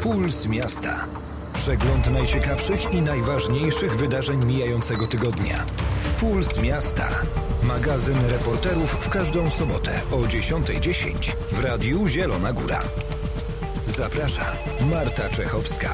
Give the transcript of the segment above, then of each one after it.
Puls Miasta. Przegląd najciekawszych i najważniejszych wydarzeń mijającego tygodnia. Puls Miasta. Magazyn reporterów w każdą sobotę o 10:10 w Radiu Zielona Góra. Zaprasza Marta Czechowska.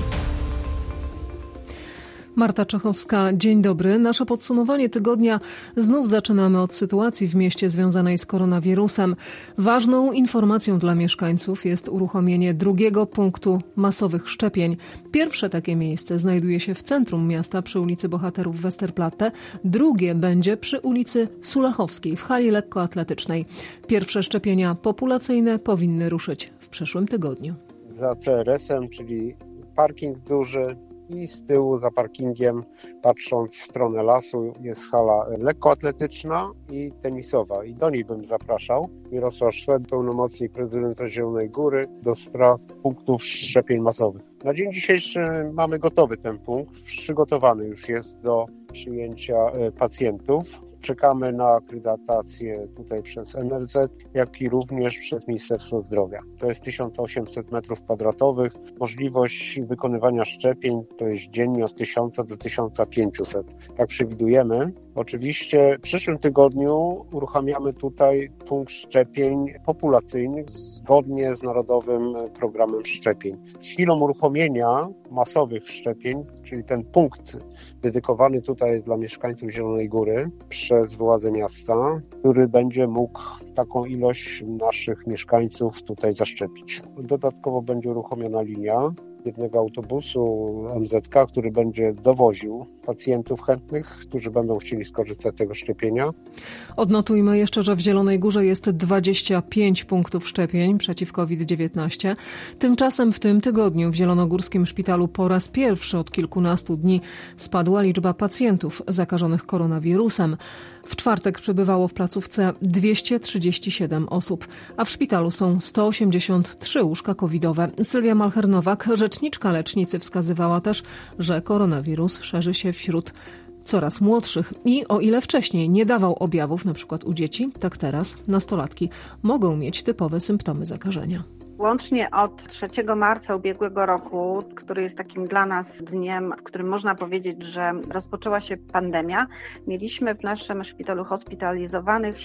Marta Czechowska, dzień dobry. Nasze podsumowanie tygodnia znów zaczynamy od sytuacji w mieście związanej z koronawirusem. Ważną informacją dla mieszkańców jest uruchomienie drugiego punktu masowych szczepień. Pierwsze takie miejsce znajduje się w centrum miasta przy ulicy Bohaterów Westerplatte. Drugie będzie przy ulicy Sulachowskiej w hali lekkoatletycznej. Pierwsze szczepienia populacyjne powinny ruszyć w przyszłym tygodniu. Za CRS-em, czyli parking duży. I z tyłu za parkingiem, patrząc w stronę lasu, jest hala lekkoatletyczna i tenisowa. I do niej bym zapraszał. Mirosław Szwed, pełnomocnik prezydenta Zielonej Góry do spraw punktów szczepień masowych. Na dzień dzisiejszy mamy gotowy ten punkt. Przygotowany już jest do przyjęcia pacjentów. Czekamy na akredytację tutaj przez NRZ, jak i również przez Ministerstwo Zdrowia. To jest 1800 m2. Możliwość wykonywania szczepień to jest dziennie od 1000 do 1500. Tak przewidujemy. Oczywiście w przyszłym tygodniu uruchamiamy tutaj punkt szczepień populacyjnych zgodnie z Narodowym Programem Szczepień. Z chwilą uruchomienia masowych szczepień, czyli ten punkt dedykowany tutaj jest dla mieszkańców Zielonej Góry przez władze miasta, który będzie mógł taką ilość naszych mieszkańców tutaj zaszczepić. Dodatkowo będzie uruchomiona linia jednego autobusu MZK, który będzie dowoził pacjentów chętnych, którzy będą chcieli skorzystać z tego szczepienia. Odnotujmy jeszcze, że w Zielonej Górze jest 25 punktów szczepień przeciw COVID-19. Tymczasem w tym tygodniu w Zielonogórskim Szpitalu po raz pierwszy od kilkunastu dni spadła liczba pacjentów zakażonych koronawirusem. W czwartek przebywało w placówce 237 osób, a w szpitalu są 183 łóżka covidowe. Sylwia Malcher-Nowak, rzeczniczka lecznicy, wskazywała też, że koronawirus szerzy się wśród coraz młodszych i o ile wcześniej nie dawał objawów, np. u dzieci, tak teraz nastolatki mogą mieć typowe symptomy zakażenia. Łącznie od 3 marca ubiegłego roku, który jest takim dla nas dniem, w którym można powiedzieć, że rozpoczęła się pandemia, mieliśmy w naszym szpitalu hospitalizowanych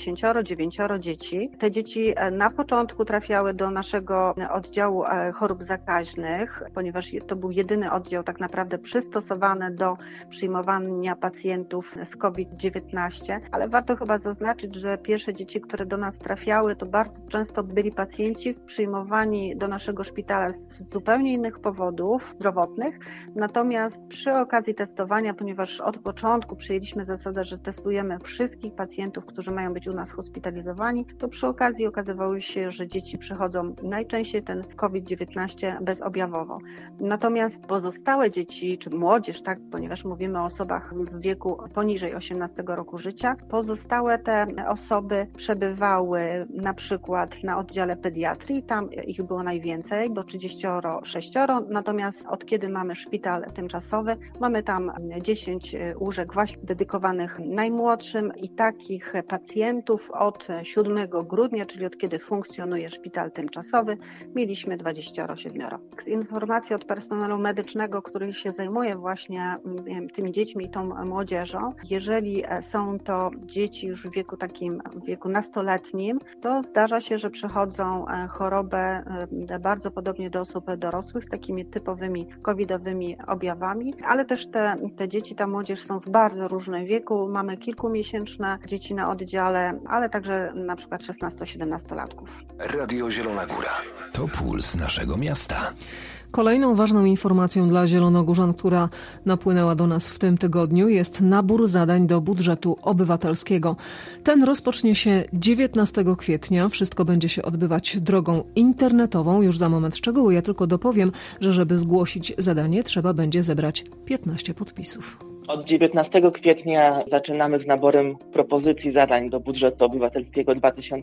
79 dzieci. Te dzieci na początku trafiały do naszego oddziału chorób zakaźnych, ponieważ to był jedyny oddział tak naprawdę przystosowany do przyjmowania pacjentów z COVID-19, ale warto chyba zaznaczyć, że pierwsze dzieci, które do nas trafiały, to bardzo często byli pacjenci przyjmowani do naszego szpitala z zupełnie innych powodów zdrowotnych. Natomiast przy okazji testowania, ponieważ od początku przyjęliśmy zasadę, że testujemy wszystkich pacjentów, którzy mają być u nas hospitalizowani, to przy okazji okazywało się, że dzieci przychodzą najczęściej ten COVID-19 bezobjawowo. Natomiast pozostałe dzieci, czy młodzież, tak, ponieważ mówimy o osobach w wieku poniżej 18 roku życia, pozostałe te osoby przebywały na przykład na oddziale pediatrii. Tam ich było najwięcej, bo 36, natomiast od kiedy mamy szpital tymczasowy, mamy tam 10 łóżek właśnie dedykowanych najmłodszym i takich pacjentów od 7 grudnia, czyli od kiedy funkcjonuje szpital tymczasowy, mieliśmy 27. Z informacji od personelu medycznego, który się zajmuje właśnie tymi dziećmi i tą młodzieżą, jeżeli są to dzieci już w wieku nastoletnim, to zdarza się, że przechodzą chorobę bardzo podobnie do osób dorosłych z takimi typowymi covidowymi objawami, ale też te dzieci, ta młodzież są w bardzo różnym wieku. Mamy kilkumiesięczne dzieci na oddziale, ale także na przykład 16-17-latków. Radio Zielona Góra. To puls naszego miasta. Kolejną ważną informacją dla zielonogórzan, która napłynęła do nas w tym tygodniu, jest nabór zadań do budżetu obywatelskiego. Ten rozpocznie się 19 kwietnia. Wszystko będzie się odbywać drogą internetową. Już za moment szczegóły. Ja tylko dopowiem, że żeby zgłosić zadanie, trzeba będzie zebrać 15 podpisów. Od 19 kwietnia zaczynamy z naborem propozycji zadań do budżetu obywatelskiego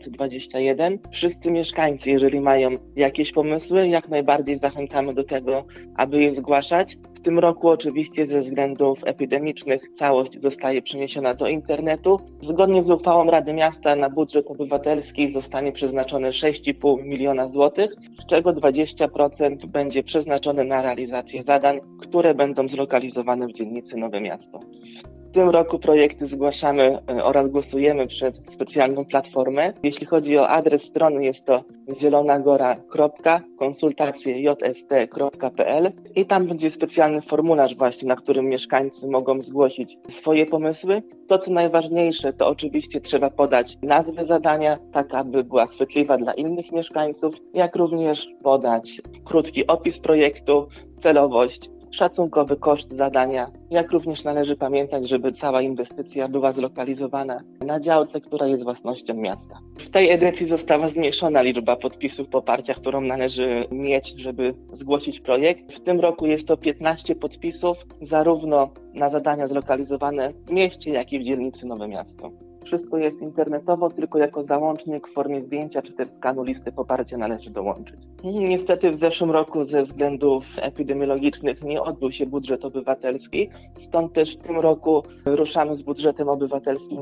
2021. Wszyscy mieszkańcy, jeżeli mają jakieś pomysły, jak najbardziej zachęcamy do tego, aby je zgłaszać. W tym roku oczywiście ze względów epidemicznych całość zostaje przeniesiona do internetu. Zgodnie z uchwałą Rady Miasta na budżet obywatelski zostanie przeznaczone 6,5 miliona złotych, z czego 20% będzie przeznaczone na realizację zadań, które będą zlokalizowane w dzielnicy Nowe Miasto. W tym roku projekty zgłaszamy oraz głosujemy przez specjalną platformę. Jeśli chodzi o adres strony, jest to zielonagora.konsultacje.jst.pl i tam będzie specjalny formularz właśnie, na którym mieszkańcy mogą zgłosić swoje pomysły. To, co najważniejsze, to oczywiście trzeba podać nazwę zadania, tak aby była chwytliwa dla innych mieszkańców, jak również podać krótki opis projektu, celowość, szacunkowy koszt zadania, jak również należy pamiętać, żeby cała inwestycja była zlokalizowana na działce, która jest własnością miasta. W tej edycji została zmniejszona liczba podpisów poparcia, którą należy mieć, żeby zgłosić projekt. W tym roku jest to 15 podpisów, zarówno na zadania zlokalizowane w mieście, jak i w dzielnicy Nowe Miasto. Wszystko jest internetowo, tylko jako załącznik w formie zdjęcia czy też skanu listy poparcia należy dołączyć. Niestety w zeszłym roku ze względów epidemiologicznych nie odbył się budżet obywatelski, stąd też w tym roku ruszamy z budżetem obywatelskim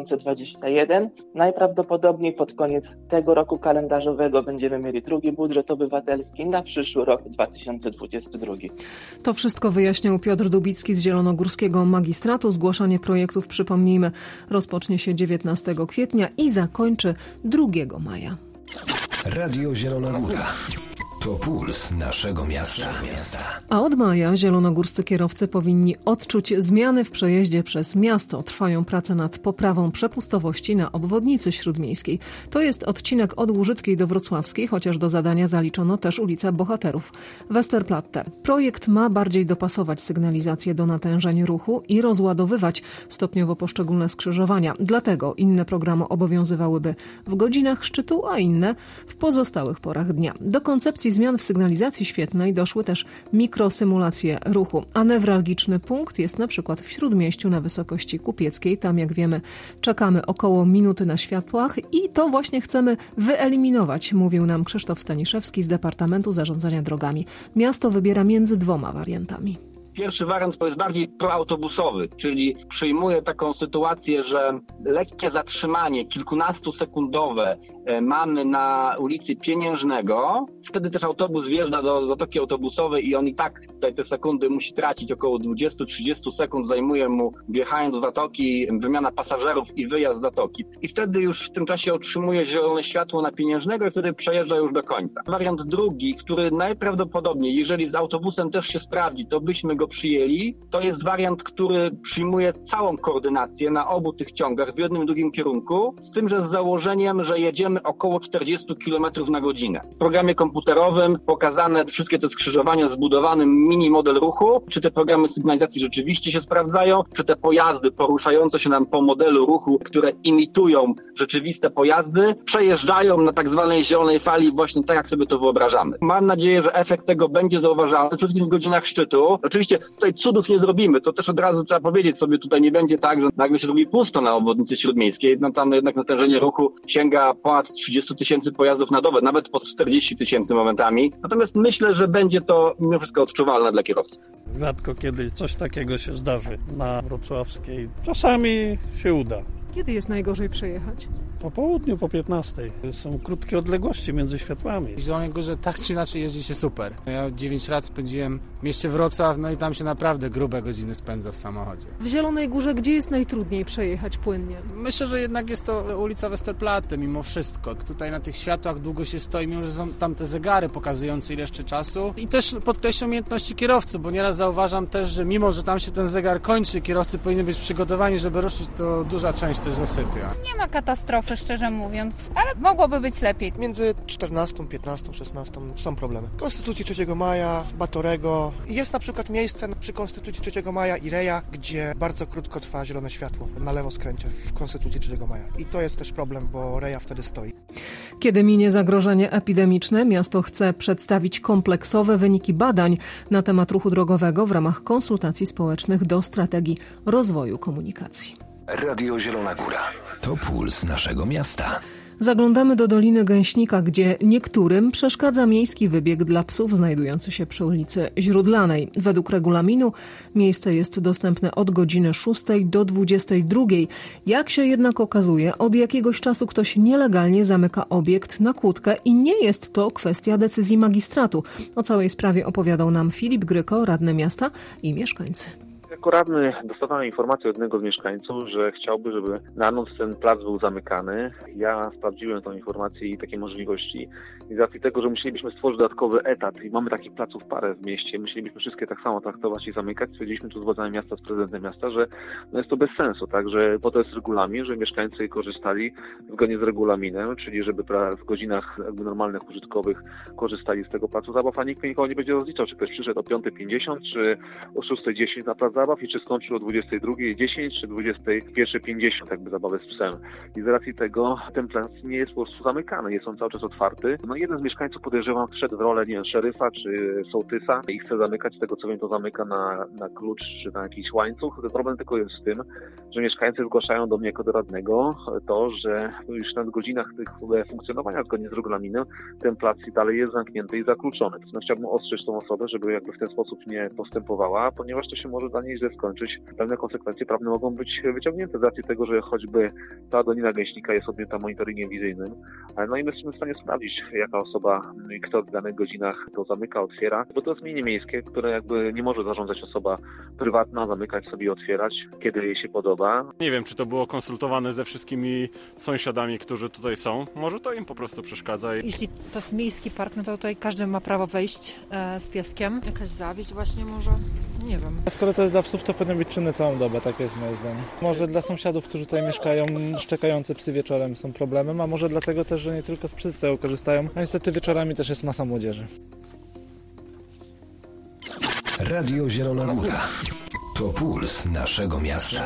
2021. Najprawdopodobniej pod koniec tego roku kalendarzowego będziemy mieli drugi budżet obywatelski na przyszły rok 2022. To wszystko wyjaśniał Piotr Dubicki z Zielonogórskiego Magistratu. Zgłaszanie projektów, przypomnijmy, rozpocznie się 19 kwietnia i zakończy 2 maja. Radio Zielona Góra. To puls naszego miasta. A od maja zielonogórscy kierowcy powinni odczuć zmiany w przejeździe przez miasto. Trwają prace nad poprawą przepustowości na obwodnicy śródmiejskiej. To jest odcinek od Łużyckiej do Wrocławskiej, chociaż do zadania zaliczono też ulicę Bohaterów. Westerplatte. Projekt ma bardziej dopasować sygnalizację do natężeń ruchu i rozładowywać stopniowo poszczególne skrzyżowania. Dlatego inne programy obowiązywałyby w godzinach szczytu, a inne w pozostałych porach dnia. Do koncepcji zmian w sygnalizacji świetlnej doszły też mikrosymulacje ruchu, a newralgiczny punkt jest na przykład w Śródmieściu na wysokości Kupieckiej. Tam, jak wiemy, czekamy około minuty na światłach i to właśnie chcemy wyeliminować, mówił nam Krzysztof Staniszewski z Departamentu Zarządzania Drogami. Miasto wybiera między 2 wariantami. Pierwszy wariant to jest bardziej proautobusowy, czyli przyjmuje taką sytuację, że lekkie zatrzymanie, kilkunastosekundowe mamy na ulicy Pieniężnego. Wtedy też autobus wjeżdża do zatoki autobusowej i on i tak tutaj te sekundy musi tracić. Około 20-30 sekund zajmuje mu, wjechając do zatoki, wymiana pasażerów i wyjazd z zatoki. I wtedy już w tym czasie otrzymuje zielone światło na Pieniężnego i wtedy przejeżdża już do końca. Wariant drugi, który najprawdopodobniej, jeżeli z autobusem też się sprawdzi, to byśmy go przyjęli. To jest wariant, który przyjmuje całą koordynację na obu tych ciągach w jednym i drugim kierunku, z tym, że z założeniem, że jedziemy około 40 km na godzinę. W programie komputerowym pokazane wszystkie te skrzyżowania, zbudowany mini model ruchu, czy te programy sygnalizacji rzeczywiście się sprawdzają, czy te pojazdy poruszające się nam po modelu ruchu, które imitują rzeczywiste pojazdy, przejeżdżają na tak zwanej zielonej fali właśnie tak, jak sobie to wyobrażamy. Mam nadzieję, że efekt tego będzie zauważalny przede wszystkim w godzinach szczytu. Oczywiście tutaj cudów nie zrobimy, to też od razu trzeba powiedzieć sobie, tutaj nie będzie tak, że nagle się zrobi pusto na obwodnicy śródmiejskiej. No tam jednak natężenie ruchu sięga ponad 30 000 pojazdów na dobę, nawet pod 40 000 momentami. Natomiast myślę, że będzie to mimo wszystko odczuwalne dla kierowców. Rzadko kiedy coś takiego się zdarzy na Wrocławskiej. Czasami się uda. Kiedy jest najgorzej przejechać? Po południu, po 15. Są krótkie odległości między światłami. W Zielonej Górze tak czy inaczej jeździ się super. Ja 9 lat spędziłem w mieście Wrocław, no i tam się naprawdę grube godziny spędza w samochodzie. W Zielonej Górze gdzie jest najtrudniej przejechać płynnie? Myślę, że jednak jest to ulica Westerplatte mimo wszystko. Tutaj na tych światłach długo się stoi, mimo że są tam te zegary pokazujące ile jeszcze czasu. I też podkreślam umiejętności kierowcy, bo nieraz zauważam też, że mimo, że tam się ten zegar kończy, kierowcy powinni być przygotowani, żeby ruszyć, to duża część też zasypia. Nie ma katastrofy, szczerze mówiąc, ale mogłoby być lepiej. Między 14, 15, 16 są problemy. Konstytucji 3 maja, Batorego. Jest na przykład miejsce przy Konstytucji 3 maja i Reja, gdzie bardzo krótko trwa zielone światło. Na lewo skręcie w Konstytucji 3 maja. I to jest też problem, bo Reja wtedy stoi. Kiedy minie zagrożenie epidemiczne, miasto chce przedstawić kompleksowe wyniki badań na temat ruchu drogowego w ramach konsultacji społecznych do strategii rozwoju komunikacji. Radio Zielona Góra. To puls naszego miasta. Zaglądamy do Doliny Gęśnika, gdzie niektórym przeszkadza miejski wybieg dla psów znajdujący się przy ulicy Źródlanej. Według regulaminu miejsce jest dostępne od godziny 6 do 22. Jak się jednak okazuje, od jakiegoś czasu ktoś nielegalnie zamyka obiekt na kłódkę i nie jest to kwestia decyzji magistratu. O całej sprawie opowiadał nam Filip Gryko, radny miasta i mieszkańcy. Jako radny dostawałem informację od jednego z mieszkańców, że chciałby, żeby na noc ten plac był zamykany. Ja sprawdziłem tę informację i takie możliwości. I z racji tego, że musielibyśmy stworzyć dodatkowy etat i mamy takich placów parę w mieście, musielibyśmy wszystkie tak samo traktować i zamykać. Stwierdziliśmy tu z władzami miasta, z prezydentem miasta, że jest to bez sensu, tak, że po to jest regulamin, że mieszkańcy korzystali zgodnie z regulaminem, czyli żeby w godzinach jakby normalnych, użytkowych korzystali z tego placu zabaw, a nikt nikogo nie będzie rozliczał, czy ktoś przyszedł o 5:50, czy o 6:10 na plac zabaw i czy skończył o 22:10 czy 21:50 jakby zabawę z psem. I z racji tego ten plac nie jest po prostu zamykany, jest on cały czas otwarty. No jeden z mieszkańców, podejrzewam, wszedł w rolę, nie wiem, szeryfa czy sołtysa i chce zamykać, z tego co wiem, to zamyka na klucz czy na jakiś łańcuch. Ten problem tylko jest w tym, że mieszkańcy zgłaszają do mnie jako do radnego to, że już na godzinach tych funkcjonowania zgodnie z regulaminem ten plac dalej jest zamknięty i zakluczony. No, chciałbym ostrzec tą osobę, żeby jakby w ten sposób nie postępowała, ponieważ to się może dla niej źle skończyć. Pewne konsekwencje prawne mogą być wyciągnięte z racji tego, że choćby ta Dolina Gęśnika jest objęta monitoringiem wizyjnym, no i my jesteśmy w stanie sprawdzić, jaka osoba, kto w danych godzinach to zamyka, otwiera, bo to jest mienie miejskie, które jakby nie może zarządzać osoba prywatna, zamykać sobie i otwierać, kiedy jej się podoba. Nie wiem, czy to było konsultowane ze wszystkimi sąsiadami, którzy tutaj są. Może to im po prostu przeszkadza. Jeśli to jest miejski park, no to tutaj każdy ma prawo wejść z pieskiem. Jakaś zawiść właśnie może? Nie wiem. Skoro to jest dla psów, to powinno być czynne całą dobę, takie jest moje zdanie. Może dla sąsiadów, którzy tutaj mieszkają, szczekające psy wieczorem są problemem, a może dlatego też, że nie tylko psy z tego korzystają, a niestety wieczorami też jest masa młodzieży. Radio Zielona Góra. To puls naszego miasta.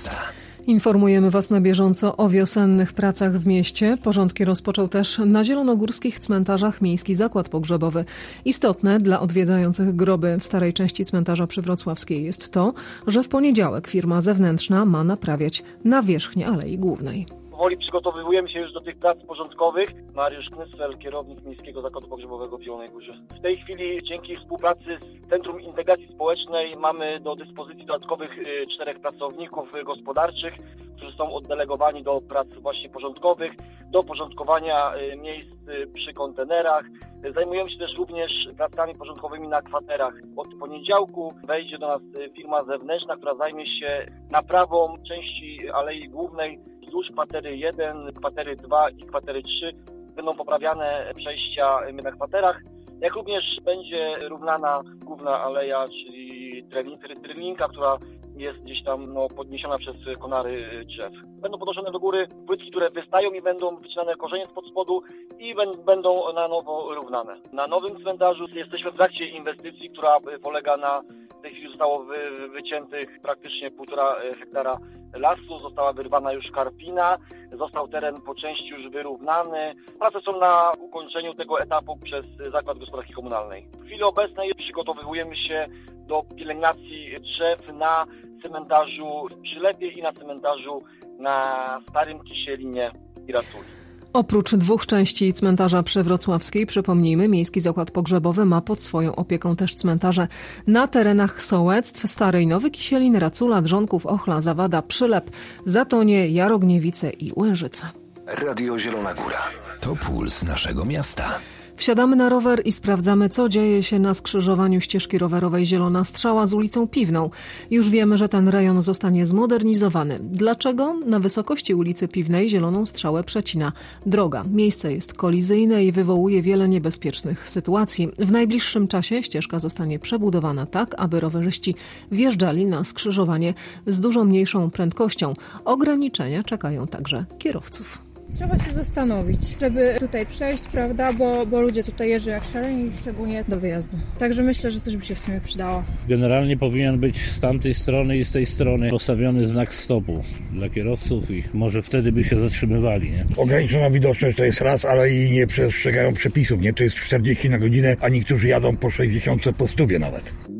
Informujemy Was na bieżąco o wiosennych pracach w mieście. Porządki rozpoczął też na zielonogórskich cmentarzach Miejski Zakład Pogrzebowy. Istotne dla odwiedzających groby w starej części cmentarza przy Wrocławskiej jest to, że w poniedziałek firma zewnętrzna ma naprawiać nawierzchnię Alei Głównej. Powoli przygotowujemy się już do tych prac porządkowych. Mariusz Knysfel, kierownik Miejskiego Zakładu Pogrzebowego w Zielonej Górze. W tej chwili dzięki współpracy z Centrum Integracji Społecznej mamy do dyspozycji dodatkowych 4 pracowników gospodarczych, którzy są oddelegowani do prac właśnie porządkowych, do porządkowania miejsc przy kontenerach. Zajmujemy się też również pracami porządkowymi na kwaterach. Od poniedziałku wejdzie do nas firma zewnętrzna, która zajmie się naprawą części Alei Głównej wzdłuż kwatery 1, kwatery 2 i kwatery 3. Będą poprawiane przejścia na kwaterach, jak również będzie równana główna aleja, czyli trylinka, która jest gdzieś tam podniesiona przez konary drzew. Będą podnoszone do góry płytki, które wystają i będą wycinane korzenie spod spodu i będą na nowo równane. Na nowym cmentarzu jesteśmy w trakcie inwestycji, która polega na, w tej chwili zostało wyciętych praktycznie 1,5 hektara lasu, została wyrwana już karpina, został teren po części już wyrównany. Prace są na ukończeniu tego etapu przez Zakład Gospodarki Komunalnej. W chwili obecnej przygotowujemy się do pielęgnacji drzew na cmentarzu w Przylepie i na cmentarzu na Starym Kisielinie i Raculi. Oprócz 2 części cmentarza przy Wrocławskiej, przypomnijmy, Miejski Zakład Pogrzebowy ma pod swoją opieką też cmentarze na terenach sołectw Stary Nowy Kisielin, Racula, Drzonków, Ochla, Zawada, Przylep, Zatonie, Jarogniewice i Łężyca. Radio Zielona Góra. To puls naszego miasta. Wsiadamy na rower i sprawdzamy, co dzieje się na skrzyżowaniu ścieżki rowerowej Zielona Strzała z ulicą Piwną. Już wiemy, że ten rejon zostanie zmodernizowany. Dlaczego? Na wysokości ulicy Piwnej Zieloną Strzałę przecina droga. Miejsce jest kolizyjne i wywołuje wiele niebezpiecznych sytuacji. W najbliższym czasie ścieżka zostanie przebudowana tak, aby rowerzyści wjeżdżali na skrzyżowanie z dużo mniejszą prędkością. Ograniczenia czekają także kierowców. Trzeba się zastanowić, żeby tutaj przejść, prawda, bo ludzie tutaj jeżdżą jak szaleni, szczególnie do wyjazdu. Także myślę, że coś by się w sumie przydało. Generalnie powinien być z tamtej strony i z tej strony postawiony znak stopu dla kierowców i może wtedy by się zatrzymywali, nie? Ograniczona widoczność to jest raz, ale i nie przestrzegają przepisów, nie? To jest 40 na godzinę, a niektórzy jadą po 60, po 100 nawet.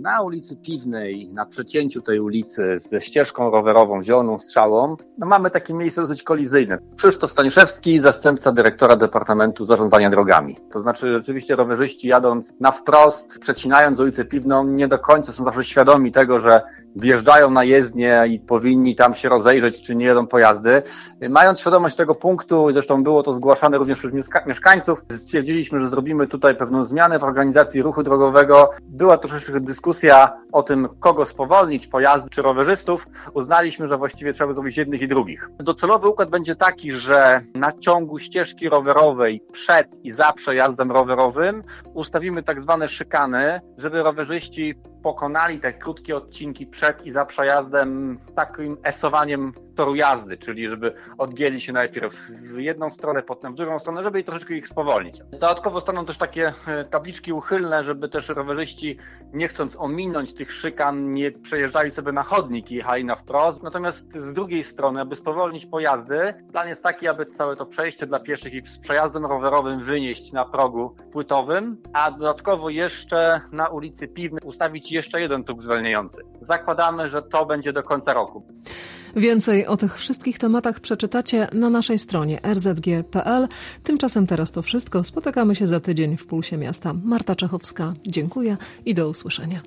Na ulicy Piwnej, na przecięciu tej ulicy ze ścieżką rowerową, zieloną strzałą, mamy takie miejsce dosyć kolizyjne. Krzysztof Staniszewski, zastępca dyrektora Departamentu Zarządzania Drogami. To znaczy rzeczywiście rowerzyści jadąc na wprost, przecinając ulicę Piwną, nie do końca są zawsze świadomi tego, że wjeżdżają na jezdnię i powinni tam się rozejrzeć, czy nie jedą pojazdy. Mając świadomość tego punktu, zresztą było to zgłaszane również przez mieszkańców, stwierdziliśmy, że zrobimy tutaj pewną zmianę w organizacji ruchu drogowego. Była troszeczkę dyskusja o tym, kogo spowolnić, pojazdy czy rowerzystów. Uznaliśmy, że właściwie trzeba zrobić jednych i drugich. Docelowy układ będzie taki, że na ciągu ścieżki rowerowej przed i za przejazdem rowerowym ustawimy tak zwane szykany, żeby rowerzyści pokonali te krótkie odcinki przed i za przejazdem takim esowaniem toru jazdy, czyli żeby odgięli się najpierw w jedną stronę, potem w drugą stronę, żeby troszeczkę ich spowolnić. Dodatkowo staną też takie tabliczki uchylne, żeby też rowerzyści, nie chcąc ominąć tych szykan, nie przejeżdżali sobie na chodnik i jechali na wprost. Natomiast z drugiej strony, aby spowolnić pojazdy, plan jest taki, aby całe to przejście dla pieszych i z przejazdem rowerowym wynieść na progu płytowym, a dodatkowo jeszcze na ulicy Piwnej ustawić jeszcze jeden próg zwalniający. Zakładamy, że to będzie do końca roku. Więcej o tych wszystkich tematach przeczytacie na naszej stronie rzg.pl. Tymczasem teraz to wszystko. Spotykamy się za tydzień w Pulsie Miasta. Marta Czechowska, dziękuję i do usłyszenia.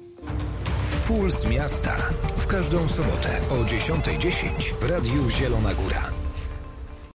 Puls Miasta. W każdą sobotę o 10:10 w Radiu Zielona Góra.